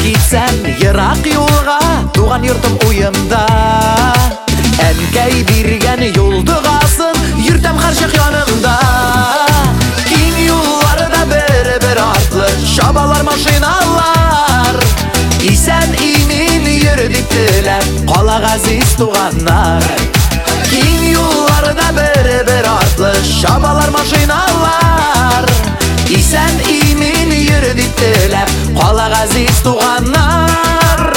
китсәм ерак юлга, туган йортым уемда. Әнкәй биргән юл дугасын йөртәм һәрчак янымда. Киң юлларда бер артлы чабалар машиналар. Исән имин йөр дип теләп кала газиз туганнар. Киң юлларда бер артлы чабалар машиналар. Исән имин йөр дип теләп кала газиз туганнар.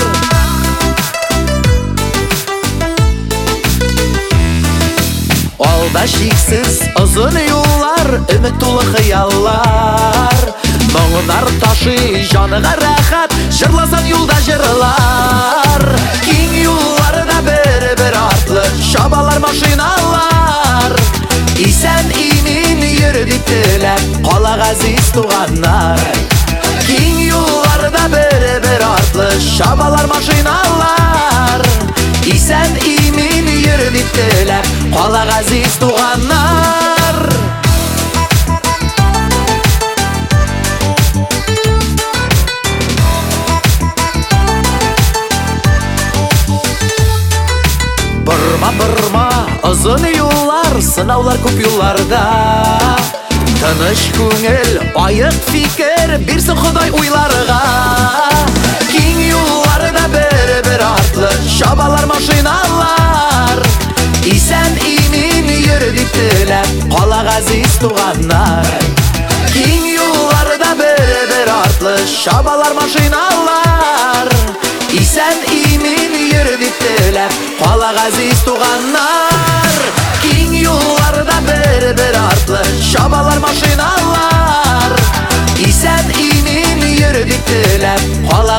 Алда шиксез озын юллар, өмет тулы хыяллар. Моңнар ташый җаныга рәхәт, җырласан юлда җырлар. Киң юлларда бер артлы чабалар машиналар. Исән имин йөр дип теләп кала газиз туганнар. Киң юлларда бер артлы чабалар машиналар. Исән имин йөр дип теләп кала газиз туганнар. Борма, озын юллар, сынаулар күп юлларда. Тыныч күңел, айык фикер, бирсен Ходай уйларга. Киң юлларда бер артлы чабалар машиналар. Исән имин йөр дип теләп кала газиз туганнар. Киң юлларда бер артлы чабалар машиналар. Исән имин йөр дип теләп кала газиз туганнар. Киң юлларда бер артлы чабалар машиналар. Исән имин йөр дип теләп кала